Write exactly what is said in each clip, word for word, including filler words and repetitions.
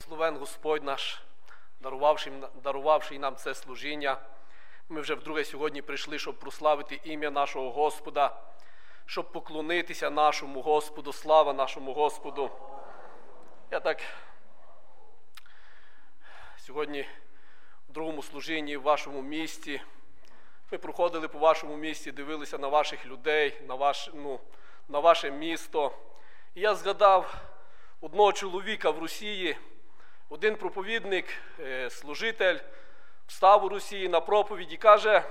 Благословен Господь наш, дарувавший, дарувавший нам це служіння. Ми вже вдруге сьогодні прийшли, щоб прославити ім'я нашого Господа, щоб поклонитися нашому Господу, слава нашому Господу. Я так сьогодні в другому служінні в вашому місті, ми проходили по вашому місті, дивилися на ваших людей, на, ваш, ну, на ваше місто. І я згадав одного чоловіка в Росії, один проповідник, служитель, встав у Росії на проповіді, каже,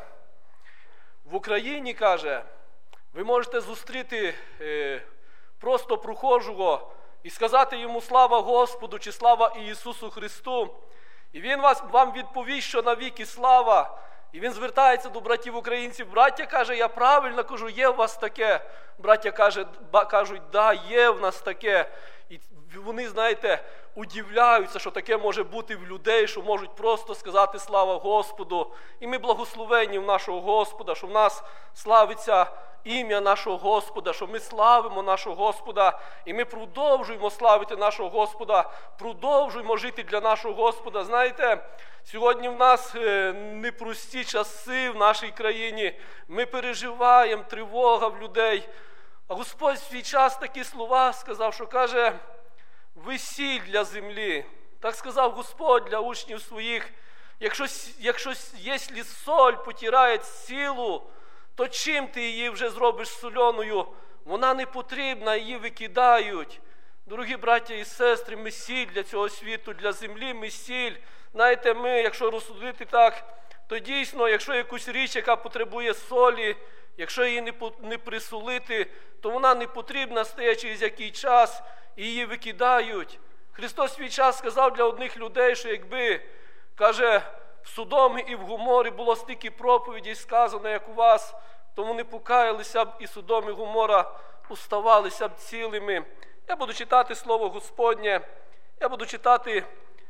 в Україні, каже, ви можете зустріти е, просто прохожого і сказати йому слава Господу чи слава Ісусу Христу. І він вас, вам відповість, що навіки слава. І він звертається до братів українців. Браття каже, я правильно кажу, є в вас таке. Браття каже, ба, кажуть, да, є в нас таке. І вони, знаєте, удивляються, що таке може бути в людей, що можуть просто сказати слава Господу. І ми благословені в нашого Господа, що в нас славиться ім'я нашого Господа, що ми славимо нашого Господа, і ми продовжуємо славити нашого Господа, продовжуємо жити для нашого Господа. Знаєте, сьогодні в нас непрості часи в нашій країні, ми переживаємо, тривога в людей. А Господь в свій час такі слова сказав, що каже, ви сіль для землі. Так сказав Господь для учнів своїх, якщо, якщо, якщо соль потирає сілу, то чим ти її вже зробиш соленою? Вона не потрібна, її викидають. Дорогі браття і сестри, ми сіль для цього світу, для землі ми сіль. Знаєте, ми, якщо розсудити так, то дійсно, якщо якусь річ, яка потребує солі, якщо її не, не присолити, то вона не потрібна, стає через який час, і її викидають. Христос свій час сказав для одних людей, що якби, каже, в Содомі і в Гоморі було стільки проповідей сказано, як у вас, то вони покаялися б, і Содом і Гомора оставалися б цілими. Я буду читати Слово Господнє, я буду читати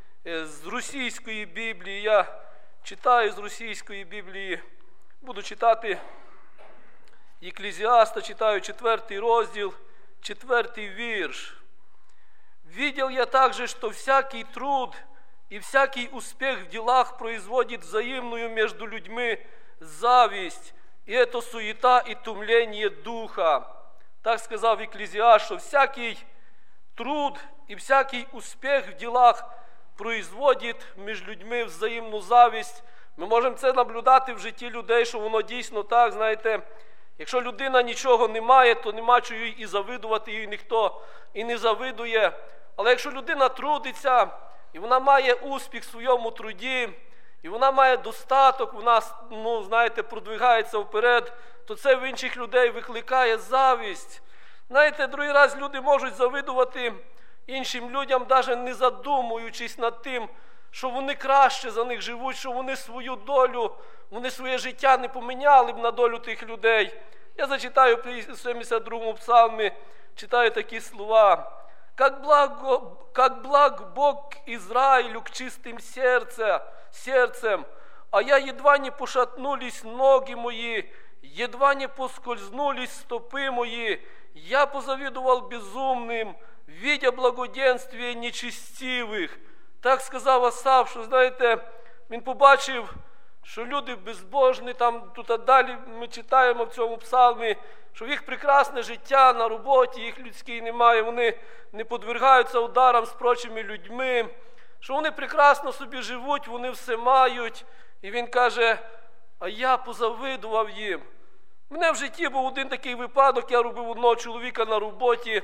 з російської Біблії, я читаю з російської Біблії, буду читати Екклезіаста, читаю четвертий розділ, четвертий вірш. «Видел я также, что всякий труд и всякий успех в делах производит взаимную между людьми зависть, и это суета и томление духа». Так сказав Екклезіаст, що всякий труд і всякий успіх в ділах производить між людьми взаємну завість. Ми можемо це наблюдати в житті людей, що воно дійсно так, знаєте, якщо людина нічого не має, то нема чого і завидувати, їй ніхто і не завидує. Але якщо людина трудиться, і вона має успіх в своєму труді, і вона має достаток, вона, ну, знаєте, продвигається вперед, то це в інших людей викликає завість. Знаєте, другий раз люди можуть завидувати іншим людям, навіть не задумуючись над тим, що вони краще за них живуть, що вони свою долю, вони своє життя не поміняли б на долю тих людей. Я зачитаю в сімдесят другому псалмі, читаю такі слова. «Как благ, как благ Бог Израилю к чистым сердце, сердцем, а я едва не пошатнулись ноги мои, едва не поскользнулись стопы мои, я позавидовал безумным, видя благоденствие нечестивых». Так сказав Асаф, що, знаєте, він побачив, що люди безбожні, там тут далі ми читаємо в цьому псалмі, що в їх прекрасне життя на роботі, їх людській немає, вони не подвергаються ударам з прочими людьми, що вони прекрасно собі живуть, вони все мають. І він каже, а я позавидував їм. У мене в житті був один такий випадок, я робив одного чоловіка на роботі,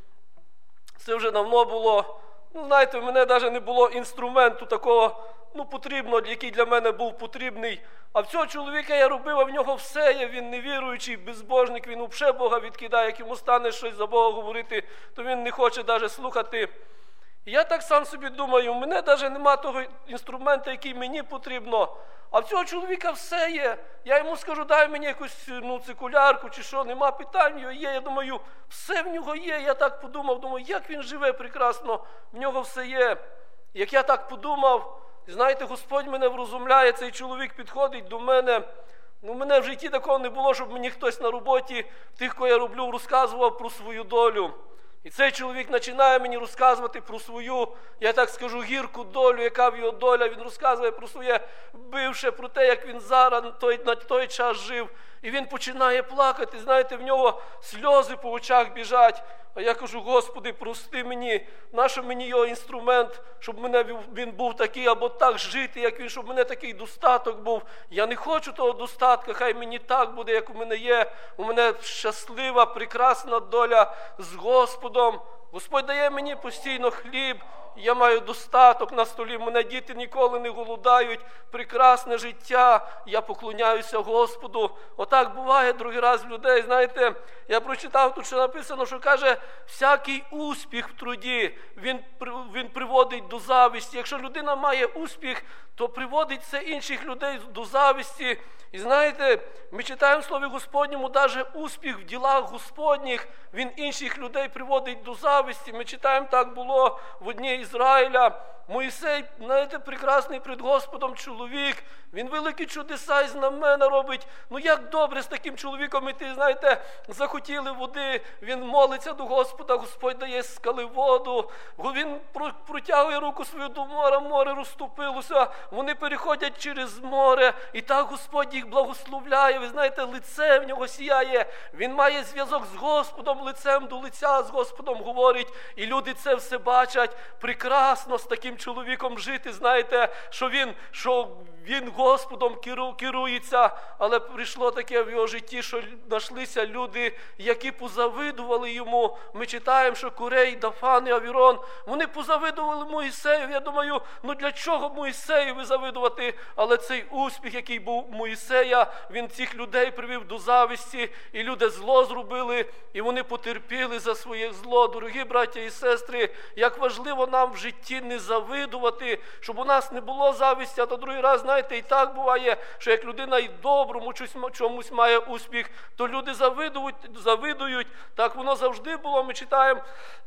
це вже давно було. Ну, знаєте, в мене навіть не було інструменту такого, ну, потрібного, який для мене був потрібний. А в цього чоловіка я робив, а в нього все є, він невіруючий, безбожник, він взагалі Бога відкидає, як йому стане щось за Бога говорити, то він не хоче навіть слухати. І я так сам собі думаю, в мене навіть немає того інструменту, який мені потрібно, а в цього чоловіка все є. Я йому скажу, дай мені якусь, ну, цикулярку чи що, нема питань, в нього є. Я думаю, все в нього є. Я так подумав, думаю, як він живе прекрасно, в нього все є. І як я так подумав, знаєте, Господь мене врозумляє, цей чоловік підходить до мене. Ну, в мене в житті такого не було, щоб мені хтось на роботі, тих, кого я роблю, розказував про свою долю. І цей чоловік починає мені розказувати про свою, я так скажу, гірку долю, яка в його доля. Він розказує про своє бивше, про те, як він зараз на той, на той час жив. І він починає плакати, знаєте, в нього сльози по очах біжать. А я кажу: Господи, прости мені, нащо мені його інструмент, щоб мене він був такий, або так жити, як він, щоб в мене такий достаток був. Я не хочу того достатка, хай мені так буде, як у мене є. У мене щаслива, прекрасна доля з Господом. Господь дає мені постійно хліб, я маю достаток на столі, мене діти ніколи не голодають, прекрасне життя, я поклоняюся Господу. Отак буває другий раз в людей. Знаєте, я прочитав тут, що написано, що каже, всякий успіх в труді, він, він приводить до зависті. Якщо людина має успіх, то приводить це інших людей до зависті. І знаєте, ми читаємо в Слові Господньому, навіть успіх в ділах Господніх, він інших людей приводить до зависті. Ми читаємо, так було в одній Ізраїля. Моїсей, знаєте, прекрасний перед Господом чоловік, він великі чудеса і знамена робить. Ну як добре з таким чоловіком іти, знаєте, захотіли води, він молиться до Господа, Господь дає з скали воду, він протягує руку свою до моря, море розступилося, вони переходять через море, і так Господь їх благословляє, ви знаєте, лице в нього сіяє, він має зв'язок з Господом, лицем до лиця з Господом говорить, і люди це все бачать. Прекрасно з таким чоловіком жити, знаєте, що він, що він Господом керується, але прийшло таке в його житті, що знайшлися люди, які позавидували йому. Ми читаємо, що Корей, Дафан і Авірон, вони позавидували Моїсею. Я думаю, ну для чого Моїсею завидувати? Але цей успіх, який був у Моїсея, він цих людей привів до зависті, і люди зло зробили, і вони потерпіли за своє зло. Дорогі браття і сестри, як важливо нам в житті не завидувати, щоб у нас не було зависті. А то другий раз, знаєте, і так буває, що як людина і доброму чомусь має успіх, то люди завидують, завидують. Так воно завжди було. Ми читаємо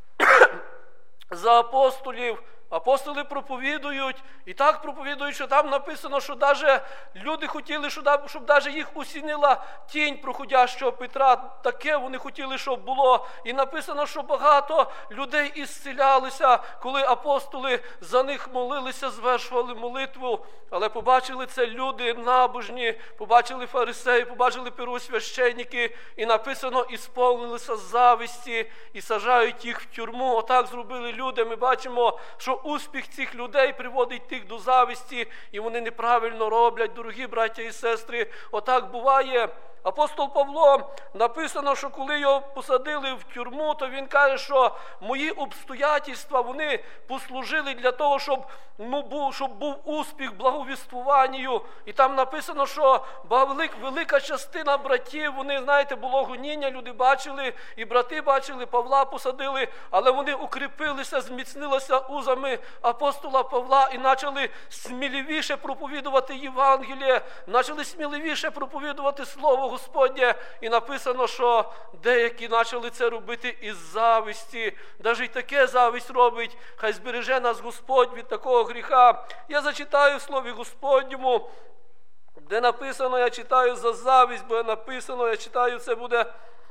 за апостолів. Апостоли проповідують, і так проповідують, що там написано, що навіть люди хотіли, щоб навіть їх осінила тінь проходящого Петра. Таке вони хотіли, щоб було. І написано, що багато людей ісцілялися, коли апостоли за них молилися, звершували молитву. Але побачили це люди набожні, побачили фарисеї, побачили первосвященники, і написано, ісполнилися зависті, і сажають їх в тюрму. Отак зробили люди. Ми бачимо, що успіх цих людей приводить тих до зависті, і вони неправильно роблять, дорогі браття і сестри. Отак буває. Апостол Павло, написано, що коли його посадили в тюрму, то він каже, що мої обстоятельства, вони послужили для того, щоб, ну, був, щоб був успіх благовіствуванню. І там написано, що велика частина братів, вони, знаєте, було гоніння, люди бачили, і брати бачили, Павла посадили, але вони укріпилися, зміцнилися узами апостола Павла і почали сміливіше проповідувати Євангеліє, почали сміливіше проповідувати Слово Господнє, і написано, що деякі почали це робити із зависті. Навіть і таке зависть робить. Хай збереже нас Господь від такого гріха. Я зачитаю в Слові Господньому, де написано, я читаю за завість, бо написано, я читаю, це буде,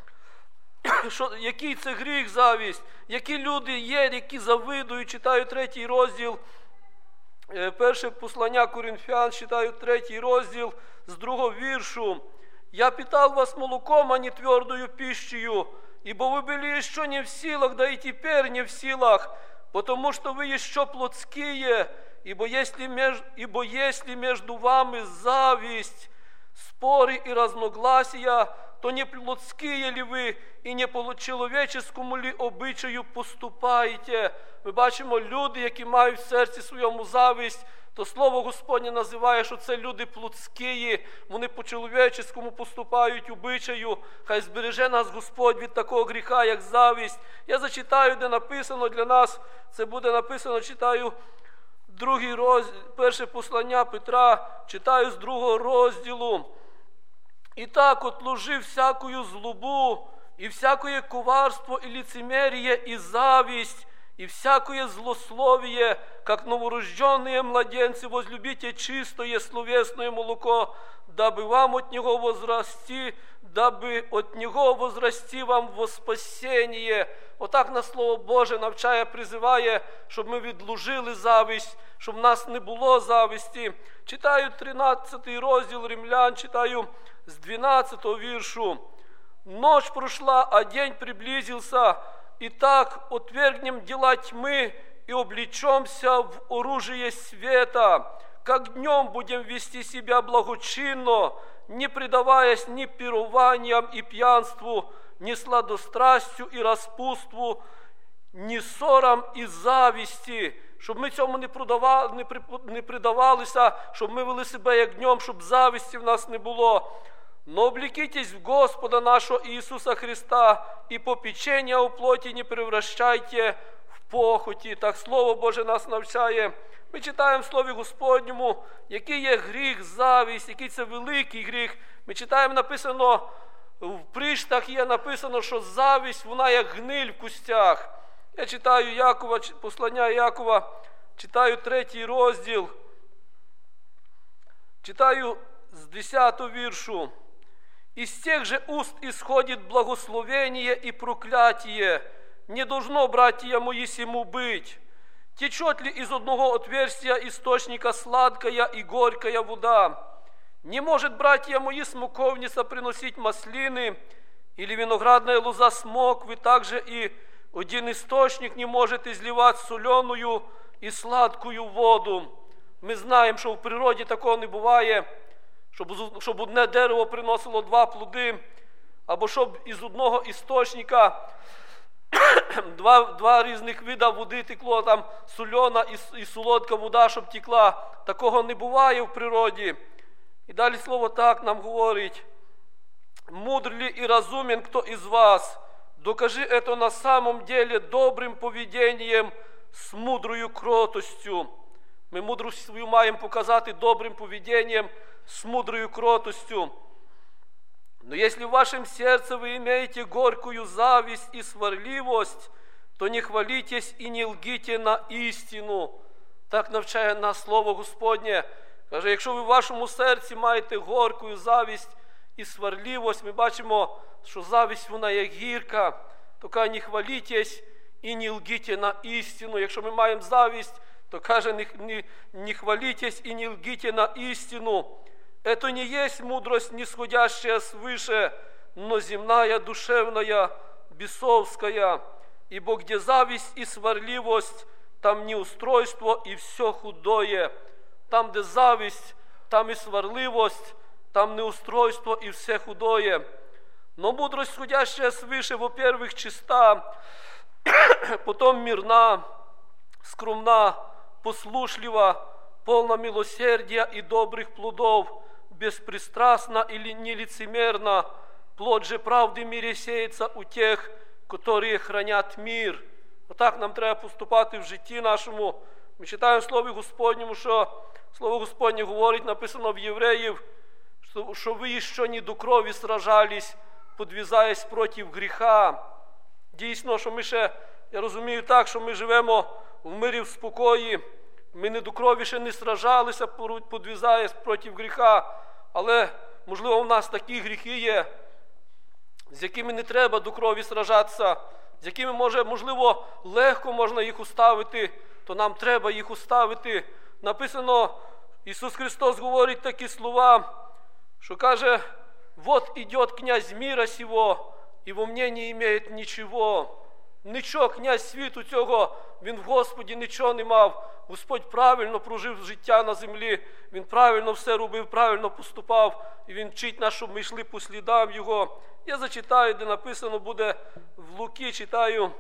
що, який це гріх завість, які люди є, які завидують. Читаю третій розділ, перше послання Коринфян, читаю третій розділ з другого віршу. «Я питал вас молоком, а не твердою пищею, ибо вы были еще не в силах, да и теперь не в силах, потому что вы еще плотские, ибо если, меж, ибо если между вами зависть, споры и разногласия, то не плотские ли ви і не по чоловіческому ли обичаю поступаєте?» Ми бачимо люди, які мають в серці своєму зависть, то Слово Господнє називає, що це люди плотські, вони по-чоловіческому поступають обичаю. Хай збереже нас Господь від такого гріха, як завість. Я зачитаю, де написано для нас, це буде написано, читаю другий розділ, перше послання Петра, читаю з другого розділу. «І так отложи всякую злобу, и всякое коварство, и лицемерие, и зависть, и всякое злословие, как новорожденные младенцы, возлюбите чистое словесное молоко, дабы вам от него возрасти дабы от Него возрасти вам во спасение. Отак на Слово Боже навчає, призиває, щоб ми відлужили зависть, щоб в нас не було зависті. Читаю тринадцятий розділ Римлян, читаю з двенадцатого віршу. «Ночь прошла, а день приблизился. Итак, отвергнем дела тьмы и облечемся в оружие света. Как днем будем вести себя благочинно, не предаваясь ни пированиям и пьянству, ни сладострастию и распутству, ни ссорам и зависти». Щоб ми цьому не, продавали, не, при, не придавалися, щоб ми вели себе як днем, щоб зависті в нас не було. «Но облекитесь в Господа нашего Иисуса Христа, и попечения о плоти не превращайте в похоті». Так Слово Боже нас навчає. Ми читаємо в Слові Господньому, який є гріх, завість, який це великий гріх. Ми читаємо, написано, в приштах є написано, що завість, вона як гниль в кустях. Я читаю Якова, послання Якова, читаю третій розділ, читаю з десятого віршу. «Из тех же уст исходит благословение и проклятие. Не должно, братья мои, сему быть. Течет ли из одного отверстия источника сладкая и горькая вода? Не может, братья мои, смоковница приносить маслины, или виноградная лоза смоквы, также и один источник не может изливать соленую и сладкую воду». Ми знаємо, що в природі такого не буває, щоб, щоб одне дерево приносило два плоди, або щоб із одного істочника два, два різних вида води текло, там солена і, і солодка вода, щоб текла. Такого не буває в природі. І далі слово так нам говорить: «Мудр ли и разумен кто из вас? Докажи это на самом деле добрым поведением с мудрою кротостью». Ми мудрість свою маємо показати добрим поведением с мудрою кротостью. «Но если в вашем сердце вы имеете горькую зависть и сварливость, то не хвалитесь и не лгите на істину». Так навчає нас Слово Господнє. Каже, якщо ви в вашому серці маєте горькую завість і сварливость, ми бачимо, що завість вона є гірка, то каже, не хвалитесь і не лгите на істину. Якщо ми маємо завість, то каже, не, не, не хвалитесь и не лгите на истину. Это не есть мудрость, нисходящая свыше, но земная, душевная, бесовская. Ибо где зависть и сварливость, там неустройство и все худое. Там, где зависть, там и сварливость, там неустройство и все худое. Но мудрость, сходящая свыше, во-первых, чиста, потом мирна, скромна, послушлива, полна милосердия и добрых плодов, беспристрастна или нелицемерна. Плод же правды в мире сеется у тех, которые хранят мир. Отак нам треба поступати в житті нашому. Ми читаємо в Слові Господньому, що Слово Господнє говорить, написано в Євреїв, що, що ви ще не до крові сражались, подвізаясь проти гріха. Дійсно, що ми ще, я розумію так, що ми живемо в мирі, в спокої, ми не до крові ще не сражалися, подвізаясь проти гріха, але, можливо, в нас такі гріхи є, з якими не треба до крові сражатися, з якими, може, можливо, легко можна їх уставити, то нам треба їх уставити. Написано, Ісус Христос говорить такі слова, що каже, «Вот идет князь мира сего, и во мне не имеет ничего». Нічого, князь світу цього, він в Господі нічого не мав. Господь правильно прожив життя на землі, він правильно все робив, правильно поступав, і він вчить нас, щоб ми йшли по слідам його. Я зачитаю, де написано буде в Луки, читаю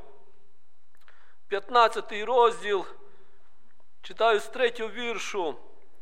п'ятнадцятий розділ, читаю з третього віршу.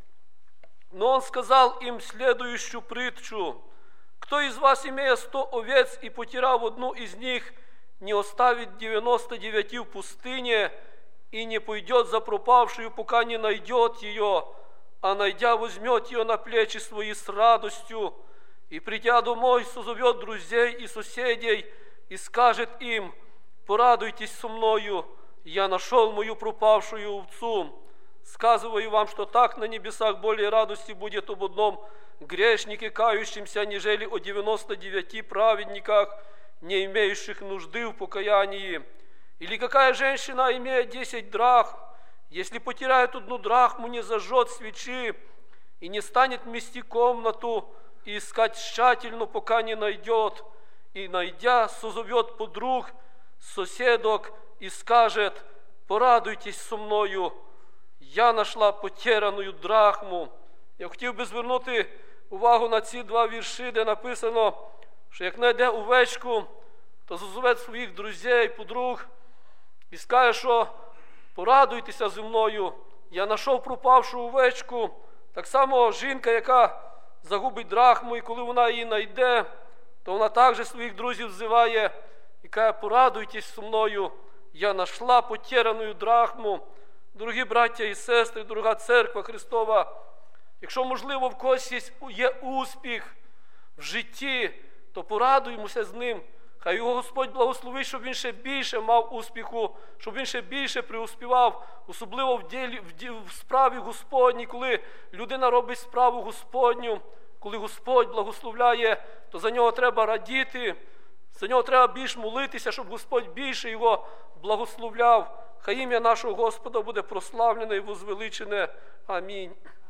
«Но он сказал им следующую притчу. Кто из вас, имея сто овец и потеряв одну из них, не оставит девяносто девяти в пустыне и не пойдет за пропавшую, пока не найдет ее, а найдя, возьмет ее на плечи свои с радостью, и, придя домой, созовет друзей и соседей и скажет им: порадуйтесь со мною, я нашел мою пропавшую овцу». сказываю вам, что так на небесах более радости будет об одном грешнике, кающемся, нежели о девяноста девяти праведниках, не имеющих нужды в покаянии. Или какая женщина, имея десять драхм, если потеряет одну драхму, не зажжет свечи и не станет мести комнату и искать тщательно, пока не найдет, и, найдя, созовет подруг, соседок и скажет: порадуйтесь со мною, я нашла потеряну драхму. Я хотів би звернути увагу на ці два вірші, де написано, що як знайде овечку, то зазове своїх друзів, подруг і скаже, що порадуйтеся зі мною, я знайшов пропавшу овечку. Так само жінка, яка загубить драхму, і коли вона її знайде, то вона також своїх друзів взиває і каже: порадуйтесь зі мною, я знайшла потеряну драхму. Дорогі браття і сестри, дорога церква Христова, якщо, можливо, в когось є успіх в житті, то порадуємося з ним. Хай його Господь благословить, щоб він ще більше мав успіху, щоб він ще більше преуспівав, особливо в, ділі, в, ді, в справі Господній, коли людина робить справу Господню, коли Господь благословляє, то за нього треба радіти, за нього треба більш молитися, щоб Господь більше його благословляв. Хай ім'я нашого Господа буде прославлене і возвеличене. Амінь.